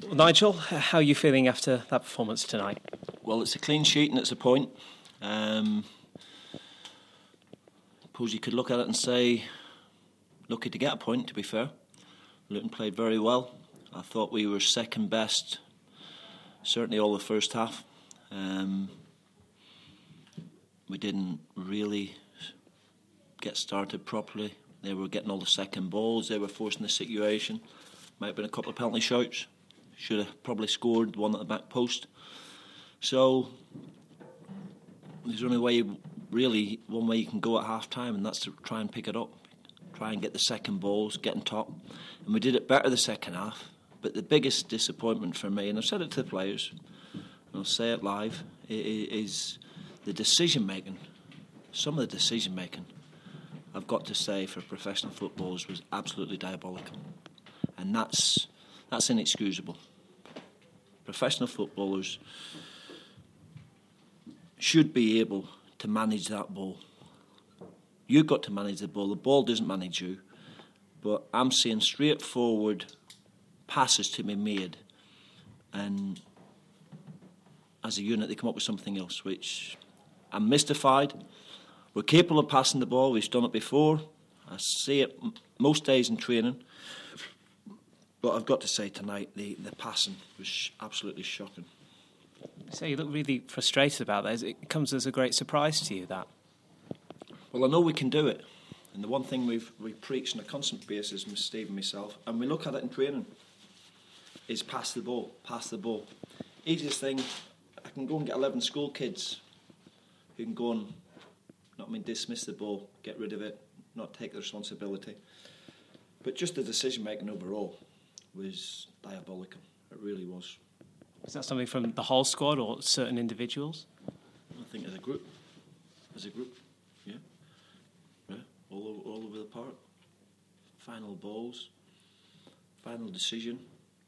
Well, Nigel, how are you feeling after that performance tonight? Well, it's a clean sheet and it's a point. Suppose you could look at it and say, lucky to get a point, to be fair. Luton played very well. I thought we were second best, certainly all the first half. We didn't really get started properly. They were getting all the second balls. They were forcing the situation. Might have been a couple of penalty shouts. Should have probably scored one at the back post. So there's only one way you can go at half time, and that's to try and pick it up. Try and get the second balls, get on top. And we did it better the second half. But the biggest disappointment for me, and I've said it to the players, and I'll say it live, is the decision making. Some of the decision making, I've got to say, for professional footballers was absolutely diabolical. And that's inexcusable. Professional footballers should be able to manage that ball. You've got to manage the ball doesn't manage you. But I'm seeing straightforward passes to be made, and as a unit they come up with something else, which I'm mystified. We're capable of passing the ball, we've done it before. I see it most days in training. But I've got to say tonight, the passing was absolutely shocking. So you look really frustrated about that. It comes as a great surprise to you, that? Well, I know we can do it. And the one thing we preach on a constant basis, Mr. Steve and myself, and we look at it in training, is pass the ball. Easiest thing, I can go and get 11 school kids who can go and dismiss the ball, get rid of it, not take the responsibility. But just the decision making overall was diabolical. It really was. Is that something from the whole squad or certain individuals? I think as a group, yeah, all over the park. Final balls, final decision.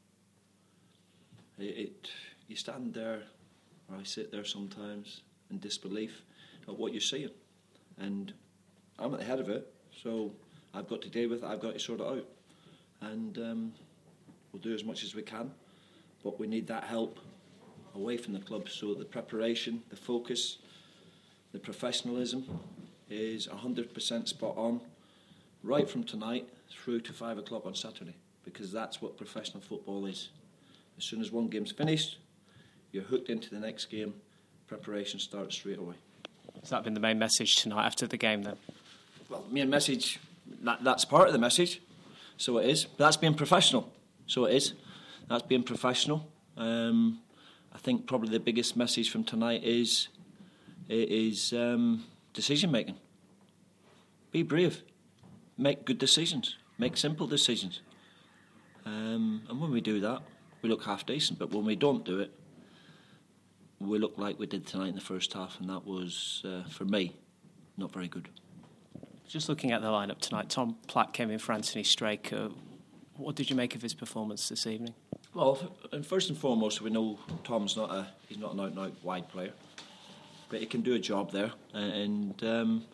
You stand there, or I sit there sometimes in disbelief at what you're seeing, and I'm at the head of it, so I've got to deal with it. I've got to sort it out, and we'll do as much as we can, but we need that help away from the club, so the preparation, the focus, the professionalism is 100% spot on, right from tonight through to 5 o'clock on Saturday, because that's what professional football is. As soon as one game's finished, you're hooked into the next game. Preparation starts straight away. Has that been the main message tonight after the game then? Well, main message, that's part of the message, so it is. That's being professional, so it is. That's being professional. I think probably the biggest message from tonight is decision making. Be brave. Make good decisions. Make simple decisions. And when we do that, we look half decent. But when we don't do it, we look like we did tonight in the first half, and that was, for me, not very good. Just looking at the lineup tonight, Tom Platt came in for Anthony Straker. What did you make of his performance this evening? Well, and first and foremost, we know Tom's not an out-and-out wide player, but he can do a job there. And in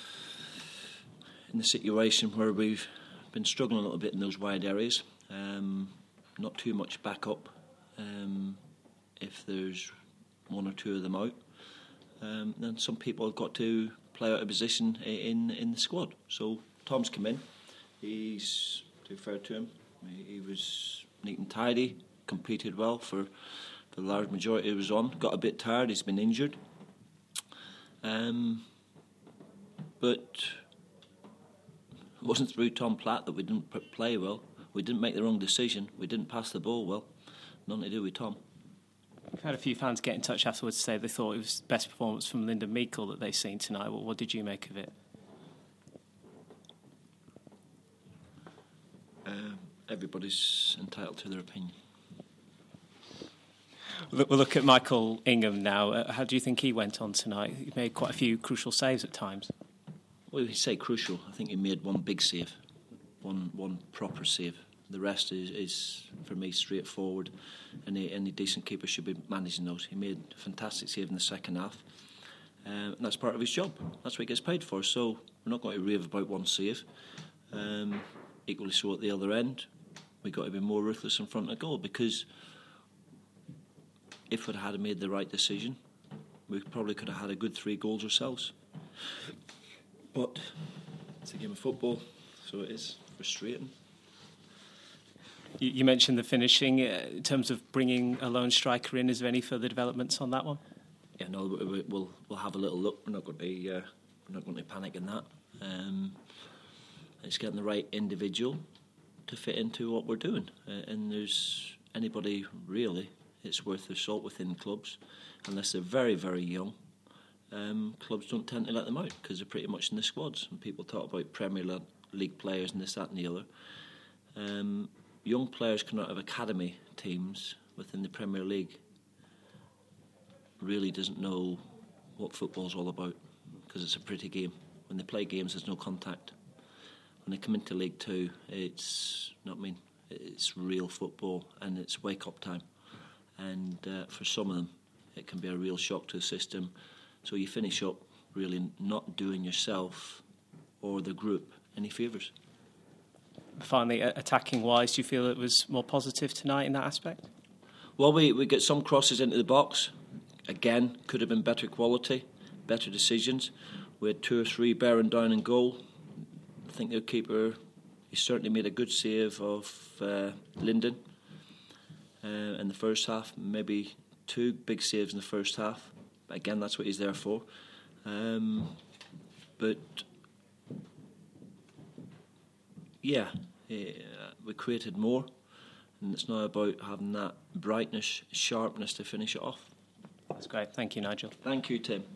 the situation where we've been struggling a little bit in those wide areas, not too much backup. If there's one or two of them out, then some people have got to play out of position in the squad. So Tom's come in. He's, to be fair to him, he was neat and tidy, competed well for the large majority he was on. Got a bit tired, he's been injured. But it wasn't through Tom Platt that we didn't play well. We didn't make the wrong decision. We didn't pass the ball well. Nothing to do with Tom. We've had a few fans get in touch afterwards to say they thought it was the best performance from Lyndon Meikle that they've seen tonight. What did you make of it? Everybody's entitled to their opinion. We'll look at Michael Ingham now. How do you think he went on tonight? He made quite a few crucial saves at times. Well, if you say crucial, I think he made one big save, one proper save. The rest is for me, straightforward. Any decent keeper should be managing those. He made a fantastic save in the second half. And that's part of his job. That's what he gets paid for. So we're not going to rave about one save. Equally so at the other end, we've got to be more ruthless in front of goal, because if we'd had made the right decision, we probably could have had a good 3 goals ourselves. But it's a game of football, so it is frustrating. You mentioned the finishing. In terms of bringing a lone striker in, is there any further developments on that one? Yeah, no, we'll have a little look. We're not going to panic in that. It's getting the right individual to fit into what we're doing. And there's anybody really, it's worth their salt within clubs, unless they're very, very young. Clubs don't tend to let them out because they're pretty much in the squads. And people talk about Premier League players and this, that, and the other. Young players coming out of academy teams within the Premier League really doesn't know what football's all about, because it's a pretty game. When they play games, there's no contact. When they come into League Two, it's real football, and it's wake-up time. And for some of them, it can be a real shock to the system. So you finish up really not doing yourself or the group any favours. Finally, attacking-wise, do you feel it was more positive tonight in that aspect? Well, we get some crosses into the box. Again, could have been better quality, better decisions. We had 2 or 3 bearing down in goal. I think their keeper, he certainly made a good save of Linden in the first half. Maybe 2 big saves in the first half. Again, that's what he's there for. But yeah, we created more, and it's now about having that brightness, sharpness to finish it off. That's great. Thank you, Nigel. Thank you, Tim.